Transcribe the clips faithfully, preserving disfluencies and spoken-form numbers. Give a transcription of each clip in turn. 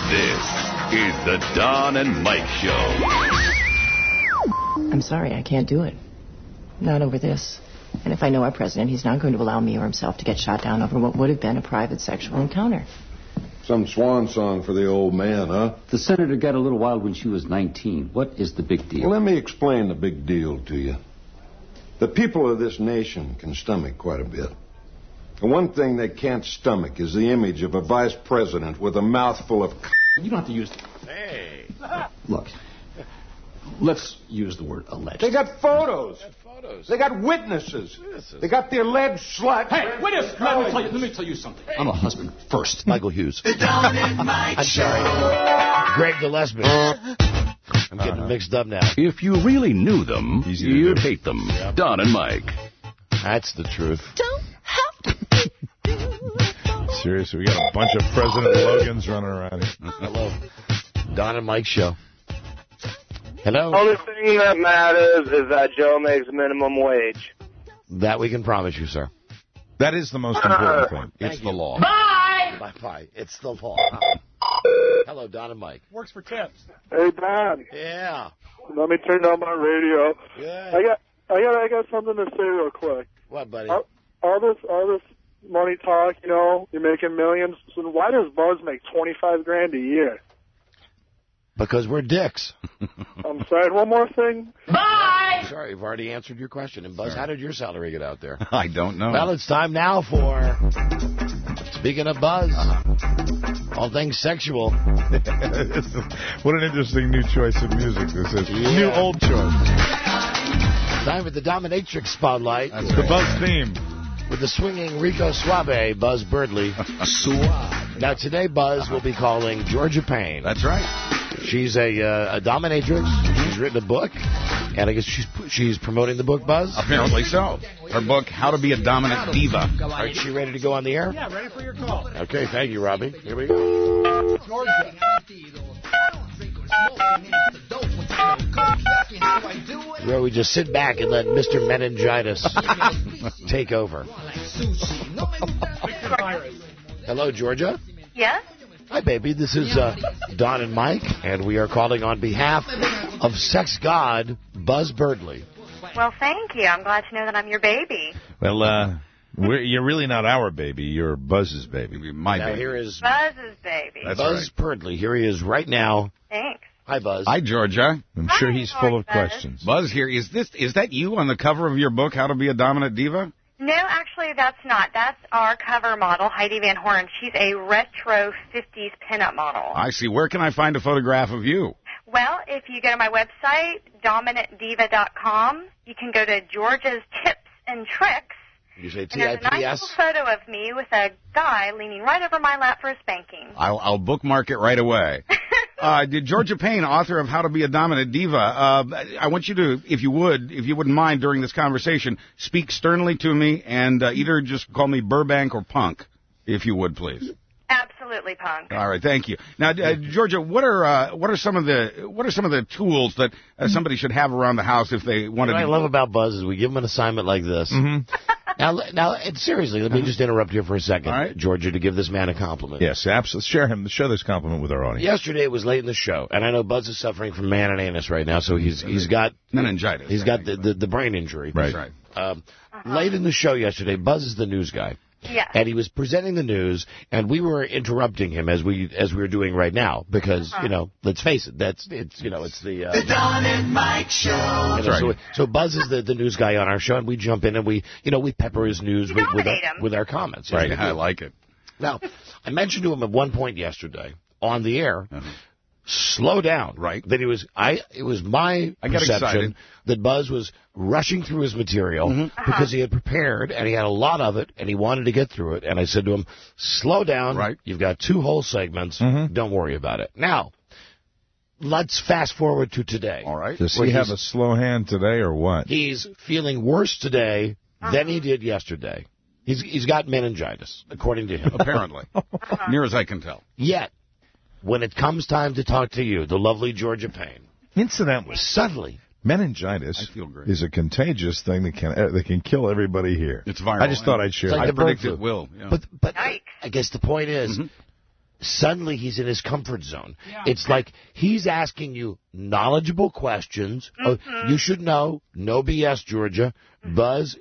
This is the Don and Mike Show. I'm sorry, I can't do it. Not over this. And if I know our president, he's not going to allow me or himself to get shot down over what would have been a private sexual encounter. Some swan song for the old man, huh? The senator got a little wild when she was nineteen. What is the big deal? Well, let me explain the big deal to you. The people of this nation can stomach quite a bit. The one thing they can't stomach is the image of a vice president with a mouthful of... You don't have to use... Hey. Look, let's use the word alleged. They got photos. They got photos. They got witnesses. Witnesses. They got the alleged slut. Hey, wait a minute. Let me tell you, let me tell you something. I'm a husband first. Michael Hughes. The Don and Mike I'm sorry. Greg Gillespie. I'm getting uh-huh. mixed up now. If you really knew them, you'd hate them. Yep. Don and Mike. That's the truth. Don't have to. Seriously, we got a bunch of President Logans running around here. Hello. Don and Mike Show. Hello. The only thing that matters is that Joe makes minimum wage. That we can promise you, sir. That is the most important thing. Thank It's you. the law. Bye! Bye bye. It's the law. Hello, Don and Mike. Works for tips. Hey, Don. Yeah. Let me turn down my radio. Good. I got, I got, I got something to say real quick. What, buddy? All, all this, all this money talk. You know, you're making millions. So why does Buzz make twenty-five grand a year? Because we're dicks. I'm sorry. One more thing. Bye! Sorry, I've already answered your question. And Buzz, sorry. How did your salary get out there? I don't know. Well, it's time now for, speaking of Buzz, uh-huh. all things sexual. What an interesting new choice of music this is. Yeah. New old choice. Time for the Dominatrix Spotlight. That's the Buzz theme. With the swinging Rico Suave, Buzz Birdley. Suave. Now, today, Buzz uh-huh. will be calling Georgia Payne. That's right. She's a, uh, a dominatrix. She's written a book, and I guess she's she's promoting the book, Buzz? Apparently so. Her book, How to Be a Dominant Diva. All right, she ready to go on the air? Yeah, ready for your call. Okay, thank you, Robbie. Here we go. Where we just sit back and let Mister Meningitis take over. Hello, Georgia. Yes? Hi, baby. This is uh, Don and Mike, and we are calling on behalf of sex god Buzz Birdley. Well, thank you. I'm glad to know that I'm your baby. Well, uh, we're, you're really not our baby. You're Buzz's baby. My now, baby. Here is Buzz's baby. That's Buzz right. Birdley. Here he is right now. Thanks. Hi, Buzz. Hi, Georgia. I'm Hi, sure he's full of Georgia. questions. Buzz here. Is this is that you on the cover of your book, How to Be a Dominant Diva? No, actually, that's not. That's our cover model, Heidi Van Horn. She's a retro fifties pinup model. I see. Where can I find a photograph of you? Well, if you go to my website, dominant diva dot com, you can go to Georgia's Tips and Tricks. You say And T I there's a P nice S? little photo of me with a guy leaning right over my lap for a spanking. I'll, I'll bookmark it right away. uh, did Georgia Payne, author of How to Be a Dominant Diva, uh, I want you to, if you would, if you wouldn't mind during this conversation, speak sternly to me and uh, either just call me Burbank or Punk, if you would, please. Absolutely, Punk. All right, thank you. Now, uh, Georgia, what are uh, what are some of the what are some of the tools that uh, somebody should have around the house if they wanted? What to I love about Buzz is we give him an assignment like this. Mm-hmm. Now, now, and seriously, let me just interrupt here for a second, All right. Georgia, to give this man a compliment. Yes, absolutely. Share him. Share this compliment with our audience. Yesterday it was late in the show, and I know Buzz is suffering from man and anus right now, so he's he's got meningitis. He's got the, the, the brain injury. Right. right. Um, uh-huh. Late in the show yesterday, Buzz is the news guy. Yeah. And he was presenting the news, and we were interrupting him as we as we were doing right now because uh-huh. you know, let's face it, that's it's you know it's the uh, the Don and Mike Show. You know, that's right. So, so Buzz is the, the news guy on our show, and we jump in and we you know we pepper his news with with our, with our comments. Right. I like it. Now, I mentioned to him at one point yesterday on the air. Uh-huh. Slow down. Right. That he was, I, it was my I got perception excited. that Buzz was rushing through his material mm-hmm. uh-huh. because he had prepared and he had a lot of it and he wanted to get through it. And I said to him, slow down. Right. You've got two whole segments. Mm-hmm. Don't worry about it. Now, let's fast forward to today. All right. Does he have a slow hand today or what? He's feeling worse today uh-huh. than he did yesterday. He's He's got meningitis, according to him. Apparently. Uh-huh. Near as I can tell. Yet, when it comes time to talk to you, the lovely Georgia Payne, incidentally, suddenly, meningitis is a contagious thing that can uh, that can kill everybody here. It's viral. I just thought I'd share. Like I the predict bird it will. Yeah. But but Yikes. I guess the point is, mm-hmm. suddenly he's in his comfort zone. Yeah. It's like he's asking you knowledgeable questions. Mm-hmm. Oh, you should know, no B S, Georgia. Mm-hmm. Buzz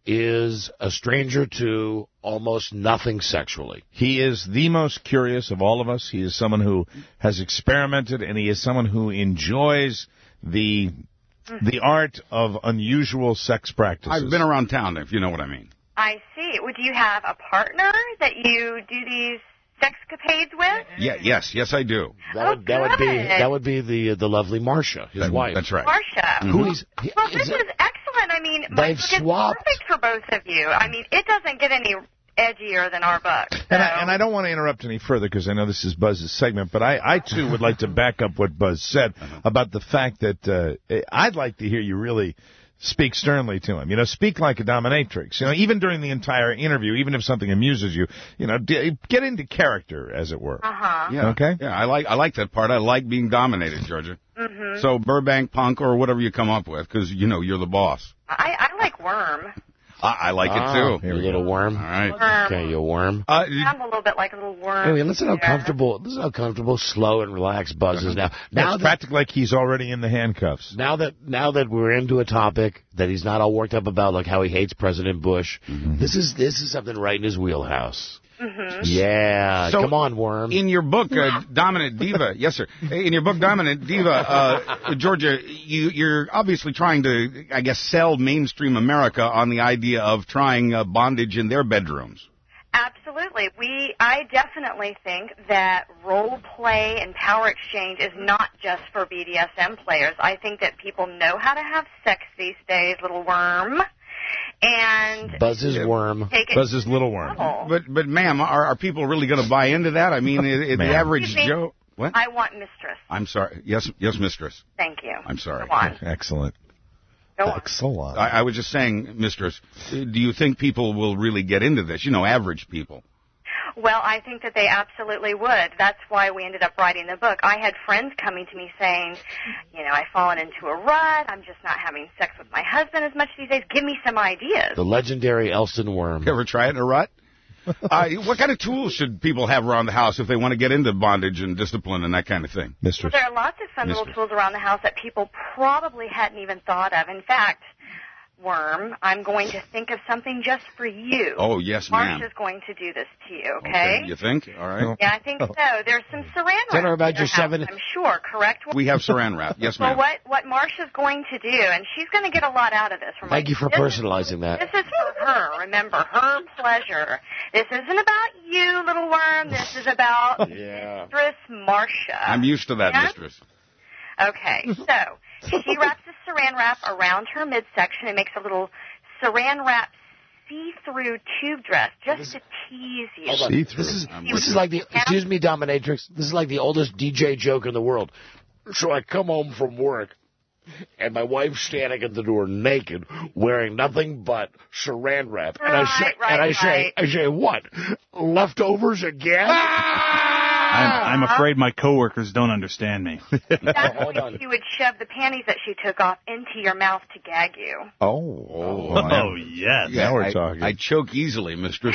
is a stranger to almost nothing sexually. He is the most curious of all of us. He is someone who has experimented, and he is someone who enjoys the the art of unusual sex practices. I've been around town, if you know what I mean. I see. Well, do you have a partner that you do these sexcapades with? Yeah, yes, yes, I do. That oh, would that would be that would be the the lovely Marcia, his that, wife. That's right. Marcia. Mm-hmm. Who is? He, well, is this it, is excellent. I mean, my they've book swapped. is perfect for both of you. I mean, it doesn't get any edgier than our book. So. And, I, and I don't want to interrupt any further because I know this is Buzz's segment, but I, I too would like to back up what Buzz said about the fact that uh, I'd like to hear you really speak sternly to him. You know, speak like a dominatrix. You know, even during the entire interview, even if something amuses you, you know, d- get into character, as it were. Uh-huh. Yeah. Okay? Yeah, I like I like that part. I like being dominated, Georgia. Mm-hmm. So Burbank Punk or whatever you come up with, because, you know, you're the boss. I, I like Worm. I, I like ah, it, too. Here you little worm. All right. Worm. Okay, you worm. Uh, I'm a little bit like a little worm. Hey, listen how comfortable, listen how comfortable, slow, and relaxed Buzz is now. Now it's practically like he's already in the handcuffs. Now that now that we're into a topic that he's not all worked up about, like how he hates President Bush, mm-hmm. this is this is something right in his wheelhouse. Mm-hmm. Yeah, so come on, Worm. In your book, uh, Dominant Diva, yes, sir. In your book, Dominant Diva, uh, Georgia, you, you're obviously trying to, I guess, sell mainstream America on the idea of trying uh, bondage in their bedrooms. Absolutely. We, I definitely think that role play and power exchange is not just for B D S M players. I think that people know how to have sex these days, little worm. And Buzz's worm. Buzz's little worm. But, but ma'am, are, are people really going to buy into that? I mean, it, it, the average Joe. What? I want mistress. I'm sorry. Yes, yes, mistress. Thank you. I'm sorry. Go on. Excellent. Go on. Excellent. I, I was just saying, mistress, do you think people will really get into this? You know, average people. Well, I think that they absolutely would. That's why we ended up writing the book. I had friends coming to me saying, you know, I've fallen into a rut. I'm just not having sex with my husband as much these days. Give me some ideas. The legendary Elston Worm. You ever try it in a rut? uh, what kind of tools should people have around the house if they want to get into bondage and discipline and that kind of thing? Mistress. Well, there are lots of fun Mistress. little tools around the house that people probably hadn't even thought of. In fact, Worm, I'm going to think of something just for you. Oh, yes, ma'am. Marsha's going to do this to you, okay? Okay, you think? All right. Yeah, I think so. There's some saran wrap. Tell her about your house, seven. I'm sure, correct? We have saran wrap. Yes, ma'am. Well, what, what Marsha's going to do, and she's going to get a lot out of this. From Thank you for this personalizing is, that. This is for her. Remember, her pleasure. This isn't about you, little worm. This is about yeah. Mistress Marsha. I'm used to that, yeah? mistress. Okay, so she wraps the saran wrap around her midsection and makes a little saran wrap see-through tube dress just to tease you. See-through. This is this is like the excuse me, dominatrix. This is like the oldest D J joke in the world. So I come home from work, and my wife's standing at the door naked, wearing nothing but saran wrap, and I say, right, and I right. say, I say, what? Leftovers again? I'm, I'm afraid my coworkers don't understand me. That's when she would shove the panties that she took off into your mouth to gag you. Oh, oh, oh yes. Yeah, now we're I, talking. I choke easily, mistress.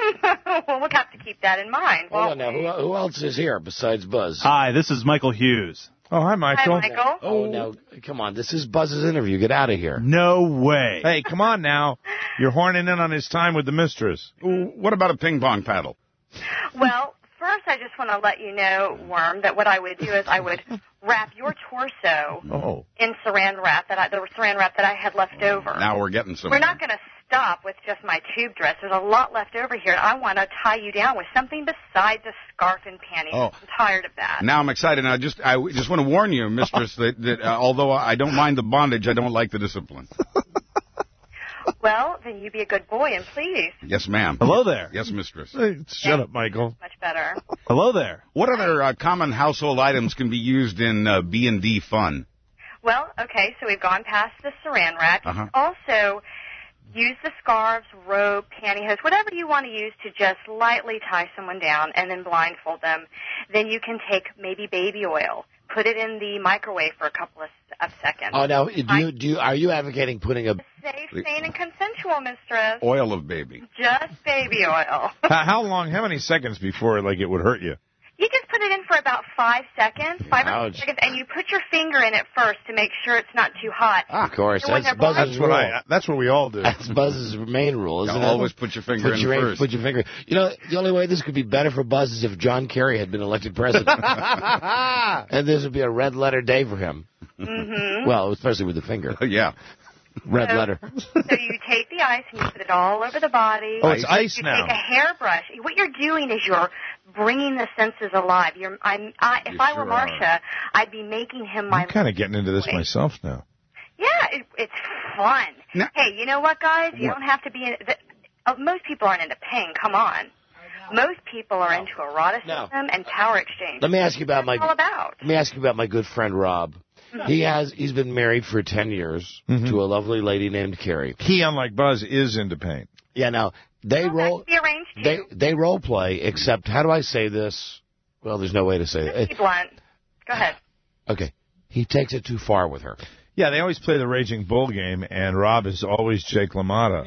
Well, we'll have to keep that in mind. Hold on now. Who, who else is here besides Buzz? Hi, this is Michael Hughes. Oh, hi, Michael. Hi, Michael. Oh, no. Come on. This is Buzz's interview. Get out of here. No way. Hey, come on now. You're horning in on his time with the mistress. What about a ping pong paddle? Well, first, I just want to let you know, Worm, that what I would do is I would wrap your torso oh. in saran wrap, that I, the saran wrap that I had left over. Now we're getting somewhere. We're not going to stop with just my tube dress. There's a lot left over here. I want to tie you down with something besides a scarf and panties. Oh. I'm tired of that. Now I'm excited. I just I just want to warn you, mistress, that, that uh, although I don't mind the bondage, I don't like the discipline. Well, then you be a good boy and please. Yes, ma'am. Hello there. Yes, mistress. Hey, shut up, Michael. Much better. Hello there. What other uh, common household items can be used in uh, B and D fun? Well, okay, so we've gone past the saran wrap. Uh-huh. Also, use the scarves, robe, pantyhose, whatever you want to use to just lightly tie someone down and then blindfold them. Then you can take maybe baby oil, put it in the microwave for a couple of, of seconds. Oh, now, do you, do you, are you advocating putting a... Safe, sane, and consensual, mistress. Oil of baby. Just baby oil. how, how long, how many seconds before, like, it would hurt you? You just put it in for about five seconds, five or Ouch. six seconds, and you put your finger in it first to make sure it's not too hot. Ah, of course, And when that's they're Buzz's That's what rule. I. That's what we all do. That's Buzz's main rule, isn't You it? always put your finger put in your, first. Put your finger. You know, the only way this could be better for Buzz is if John Kerry had been elected president, and this would be a red letter day for him. Mm-hmm. Well, especially with the finger. Yeah. Red So- letter. So you take the ice and you put it all over the body. Oh, it's ice you now. take a hairbrush. What you're doing is you're bringing the senses alive. You're, I'm, I, if You I sure were Marcia, I'd be making him my. I'm kind of getting into this boy. myself now. Yeah, it, it's fun. No. Hey, you know what, guys? You What? don't have to be. In, the, uh, most people aren't into pain. Come on. Most people are into eroticism and power exchange. Let me ask you about my. That's all about. Let me ask you about my good friend Rob. He has. He's been married for ten years Mm-hmm. to a lovely lady named Carrie. He, unlike Buzz, is into pain. Yeah. Now they roll. Be arranged. They they role play. Except, how do I say this? Well, there's no way to say Be it. blunt. Go ahead. Okay. He takes it too far with her. Yeah, they always play the Raging Bull game, and Rob is always Jake LaMotta.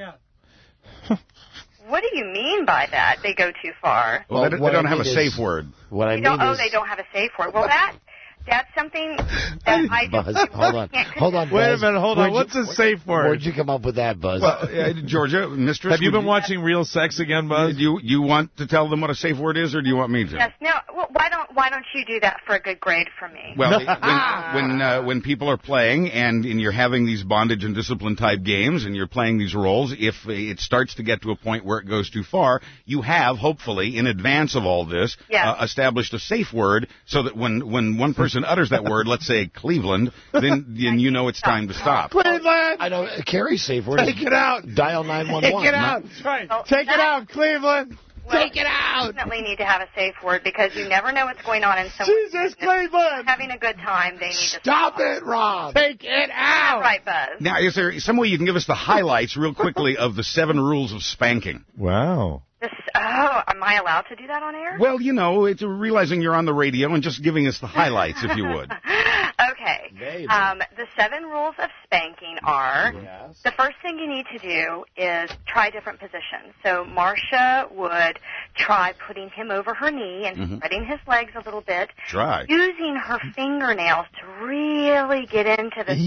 Yeah. What do you mean by that? They go too far. Well, they, they don't have a is- safe word. What I They mean don't, oh, is. they don't have a safe word. Well, that that's something that I Buzz, just hold on, can't hold on. Wait a Buzz. minute, hold on. Where'd you- What's a safe word? Where'd you come up with that, Buzz? Well, uh, Georgia, mistress. Have you would been watching Real Sex again, Buzz? Do you, you want to tell them what a safe word is, or do you want me to? Yes. No. Well, why don't Why don't you do that for a good grade for me? Well, when when, uh, when people are playing and, and you're having these bondage and discipline type games and you're playing these roles, if it starts to get to a point where it goes too far, you have hopefully in advance of all this Yeah. uh, established a safe word so that when when one person utters that word, let's say Cleveland, then then you know it's time to stop. Cleveland! I know Carrie's safe word. Take is it out! Dial nine one Take one. it out! That's right. Well, Take that- it out, Cleveland! Well, Take it out! You definitely need to have a safe word because you never know what's going on in someone's Jesus, business. Cleveland! Having a good time, they need to Stop it, Rob! Take it out! Right, Buzz. Now, is there some way you can give us the highlights real quickly of the seven rules of spanking? Wow. This, oh, am I allowed to do that on air? Well, you know, it's realizing you're on the radio and just giving us the highlights, if you would. Okay. Maybe. Um, the seven rules of spanking are Yes. the first thing you need to do is try different positions. So Marcia would try putting him over her knee and Mhm. spreading his legs a little bit, Try. using her fingernails to really get into the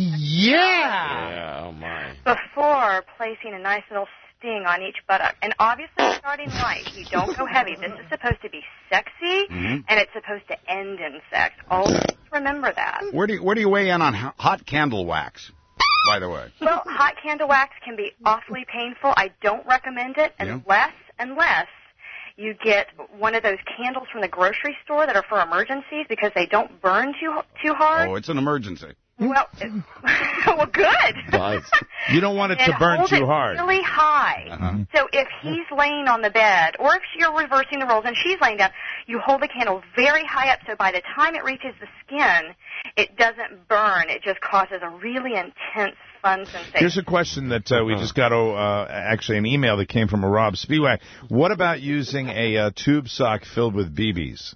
Yeah! Yeah, oh my. before placing a nice little sting on each buttock. And obviously starting light. You don't go heavy. This is supposed to be sexy, Mhm. and it's supposed to end in sex. Always remember that. Where do you, where do you weigh in on ho- hot candle wax, by the way? Well, hot candle wax can be awfully painful. I don't recommend it Yeah. unless, unless you get one of those candles from the grocery store that are for emergencies because they don't burn too too hard. Oh, it's an emergency. Well, it, well, good. Buzz. You don't want it And to burn hold too it hard. really high. Uh-huh. So if he's laying on the bed, or if you're reversing the roles and she's laying down, you hold the candle very high up so by the time it reaches the skin, it doesn't burn. It just causes a really intense, fun sensation. Here's a question that uh, we just got, oh, uh, actually an email that came from a Rob Spiewak. What about using a uh, tube sock filled with B Bs?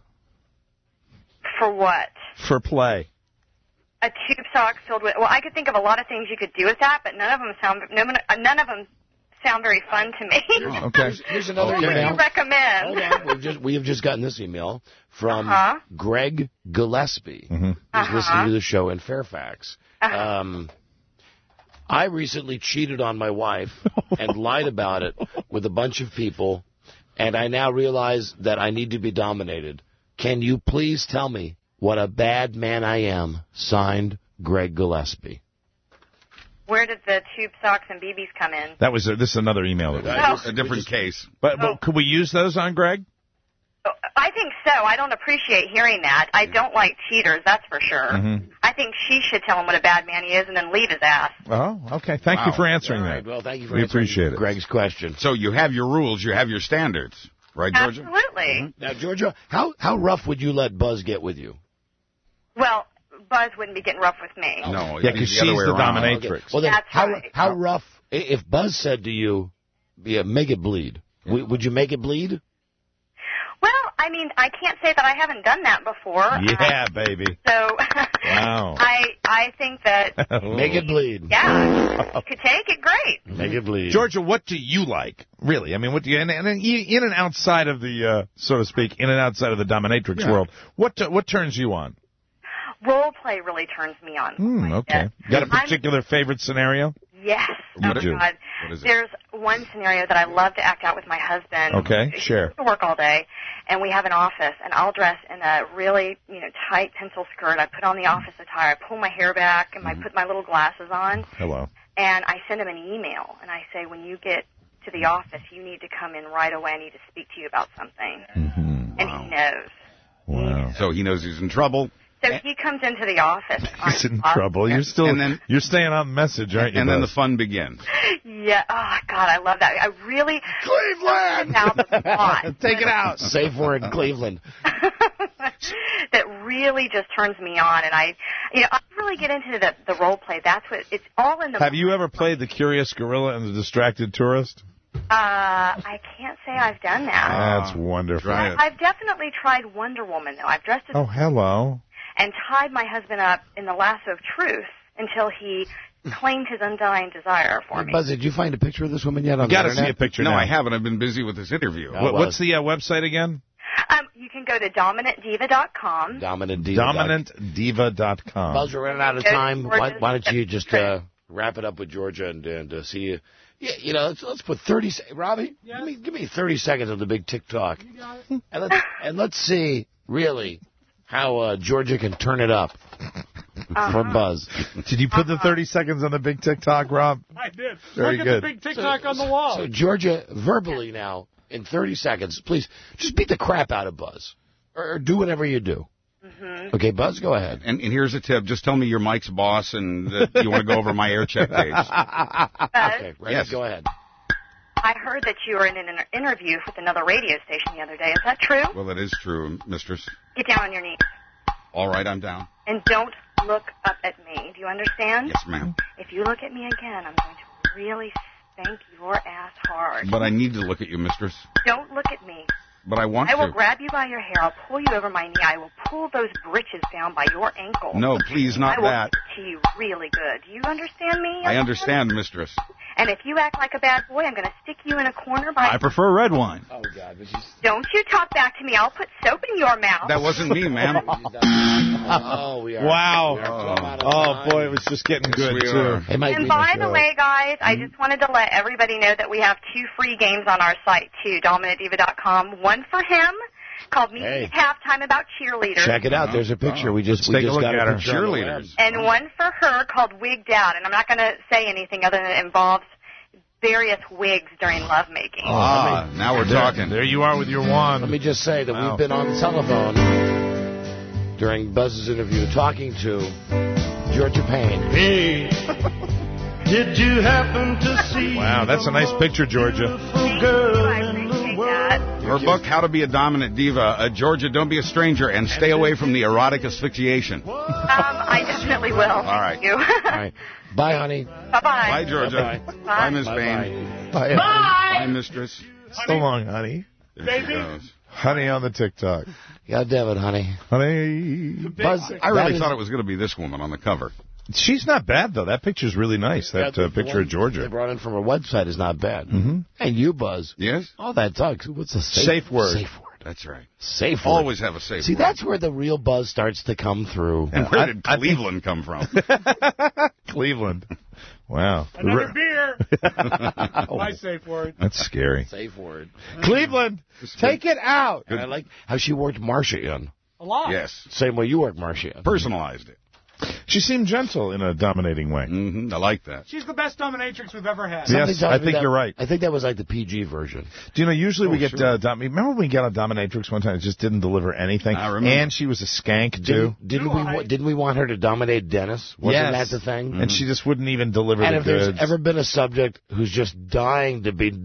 For what? For play. A tube sock filled with. Well, I could think of a lot of things you could do with that, but none of them sound. None, none of them sound very fun to me. Okay. Here's, here's another What would email. you recommend? Hold on. We've just, we have just gotten this email from Uh-huh. Greg Gillespie, Mm-hmm. who's Uh-huh. listening to the show in Fairfax. Uh-huh. Um, I recently cheated on my wife and lied about it with a bunch of people, and I now realize that I need to be dominated. Can you please tell me what a bad man I am? Signed, Greg Gillespie. Where did the tube socks and B Bs come in? That was a, this is another email. That we Oh. A different case. But, but could we use those on Greg? Oh, I think so. I don't appreciate hearing that. I don't like cheaters, that's for sure. Mhm. I think she should tell him what a bad man he is and then leave his ass. Oh, okay. Thank Wow. you for answering All right, that. well, thank you for We answering appreciate it. Greg's question. So you have your rules, you have your standards, right, Georgia? Absolutely. Now, Georgia, how, how rough would you let Buzz get with you? Well, Buzz wouldn't be getting rough with me. No, Yeah, it's 'cause the other she's way the around. dominatrix. Okay. Well, then, That's how right. how rough? i- If Buzz said to you, "Yeah, make it bleed," w- would you make it bleed? Well, I mean, I can't say that I haven't done that before. Yeah, baby. So Wow. I I think that... Make it bleed. Yeah, you could take it, great. Make it bleed. Georgia, what do you like? Really? I mean, what do you, and, and in and outside of the, uh, so to speak, in and outside of the dominatrix Yeah. world, what t- what turns you on? Role play really turns me on. Hmm, okay. Got a particular I'm, favorite scenario? Yes. What oh, do? God. What is it? There's one scenario that I love to act out with my husband. Okay, share. He work all day, and we have an office, and I'll dress in a really, you know, tight pencil skirt. I put on the office attire. I pull my hair back, and Mm-hmm. I put my little glasses on. Hello. And I send him an email, and I say, when you get to the office, you need to come in right away. I need to speak to you about something. Mm-hmm. And wow. he knows. Wow. So he knows he's in trouble. So he comes into the office. He's in trouble. You're still, and then, you're staying on message, aren't you? And then Buzz? the fun begins. Yeah. Oh, God, I love that. I really... Cleveland! Out the plot. Take it out. Safe word, Cleveland. That really just turns me on, and I, you know, I really get into the the role play. That's what it's all in the. Have you ever played the Curious Gorilla and the Distracted Tourist? Uh, I can't say I've done that. That's wonderful. I, I've definitely tried Wonder Woman, though. I've dressed as Oh, hello. and tied my husband up in the lasso of truth until he claimed his undying desire for me. Buzz, did you find a picture of this woman yet on You got the to see internet? a picture No, now. I haven't. I've been busy with this interview. No. What, what's the uh, website again? Um, you can go to dominant diva dot com. Dominant Diva. dominant diva dot com. Buzz, we're running out of time. Why, why don't you just uh, wrap it up with Georgia and, and uh, see you? Yeah, you know, let's, let's put thirty. Robbie, yes? give me give me thirty seconds of the big TikTok, and let's and let's see really how uh, Georgia can turn it up uh-huh. for Buzz. Did you put uh-huh. the thirty seconds on the big TikTok, Rob? I did. Very Look good. at the big TikTok so, on the wall. So Georgia, verbally now in thirty seconds, please just beat the crap out of Buzz, or, or do whatever you do. Mm-hmm. Okay, Buzz, go ahead. And, and here's a tip. Just tell me you're Mike's boss and that you want to go over my air check page. Okay, right, yes. Go ahead. I heard that you were in an inter- interview with another radio station the other day. Is that true? Well, that is true, mistress. Get down on your knees. All right, I'm down. And don't look up at me. Do you understand? Yes, ma'am. If you look at me again, I'm going to really spank your ass hard. But I need to look at you, mistress. Don't look at me. But I want I will to. grab you by your hair. I'll pull you over my knee. I will pull those breeches down by your ankle. No, please, not I will that. get to you really good. Do you understand me? I understand, mistress. And if you act like a bad boy, I'm going to stick you in a corner by... I prefer red wine. Oh, God. But she's... Don't you talk back to me. I'll put soap in your mouth. That wasn't me, ma'am. Oh, we are. Wow. We are oh, oh boy, it was just getting yes, good, we too. Are. It might and be by the the way, guys, I just wanted to let everybody know that we have two free games on our site, too, dominant diva dot com. One for him, called Meet Hey. at Halftime About Cheerleaders. Check it out. There's a picture. We just, Let's we take a just look got at a her. picture on the web. Cheerleaders. And one for her called Wigged Out. And I'm not going to say anything other than it involves various wigs during lovemaking. Ah, now we're talking. There you are with your wand. Let me just say that Wow. we've been on the telephone during Buzz's interview talking to Georgia Payne. Hey, did you happen to see? Wow, that's a nice picture, Georgia. Thank you. I appreciate that. Her book, How to Be a Dominant Diva. Uh, Georgia, don't be a stranger and stay away from the erotic asphyxiation. Um, I definitely will. All right. Thank you. All right. Bye, honey. Bye-bye. Bye, Georgia. Bye-bye. Bye, Miss Bye-bye. Bain. Bye. Bye, mistress. So long, honey. There she goes. Honey on the TikTok. God damn it, honey. Honey. Buzz, I really that thought is- it was going to be this woman on the cover. She's not bad, though. That picture's really nice. That Yeah, uh, the picture one of Georgia. they brought in from her website is not bad. Mm-hmm. And you, Buzz. Yes? All that talk. What's the safe, Safe word. Safe word. That's right. Safe word. Always have a safe See, word. that's where the real Buzz starts to come through. And where I- did I Cleveland come from? Cleveland. Wow. Another beer. My safe word. That's scary. Safe word. Cleveland, take it out. And I like how she worked Marcia in. A lot. Yes. Same way you worked Marcia in. Personalized it. She seemed gentle in a dominating way. Mm-hmm. I like that. She's the best dominatrix we've ever had. Yes, Something tells I me think that- you're right. I think that was like the P G version. Do you know, usually we Oh, get, sure. uh, dom- remember when we got a dominatrix one time, it just didn't deliver anything? I remember. And she was a skank, too. Didn't, didn't Do we I? wa- didn't we want her to dominate Dennis? Wasn't Yes. that the thing? And she just wouldn't even deliver And the if goods. there's ever been a subject who's just dying to be d-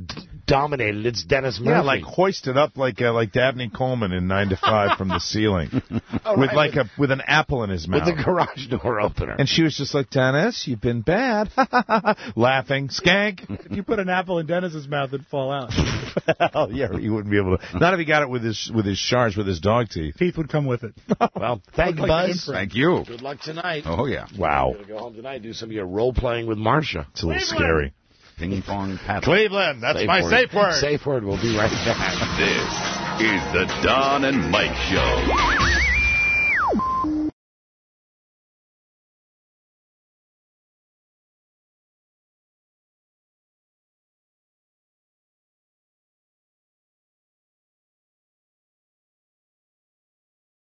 dominated. It's Dennis Murphy. Yeah, like hoisted up like uh, like Dabney Coleman in Nine to Five from the ceiling, oh, with right, like with, a with an apple in his mouth, with the garage door opener. And she was just like, Dennis, you've been bad, laughing, skank. If you put an apple in Dennis's mouth, it'd fall out. Oh yeah, he wouldn't be able to. Not if he got it with his with his shards, with his dog teeth. Teeth would come with it. Well, thank you, like Buzz. Thank you. Good luck tonight. Oh yeah. Wow. You're gonna go home tonight, do some of your role playing with Marcia. It's a little scary. Ping pong paddle. Cleveland, that's safe my word. safe word. Safe word. We'll be right back. This is the Don and Mike Show.